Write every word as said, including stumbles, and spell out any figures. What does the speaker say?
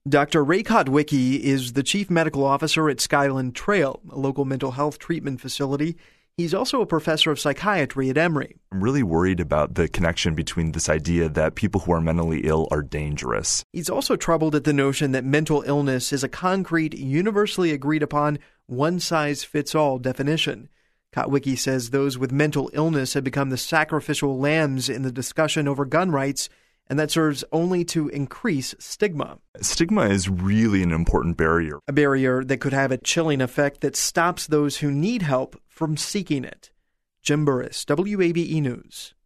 Doctor Ray Kotwicki is the chief medical officer at Skyland Trail, a local mental health treatment facility. He's also a professor of psychiatry at Emory. I'm really worried about the connection between this idea that people who are mentally ill are dangerous. He's also troubled at the notion that mental illness is a concrete, universally agreed upon, one-size-fits-all definition. Kotwicki says those with mental illness have become the sacrificial lambs in the discussion over gun rights, and that serves only to increase stigma. Stigma is really an important barrier. A barrier that could have a chilling effect that stops those who need help from seeking it. Jim Burris, W A B E News.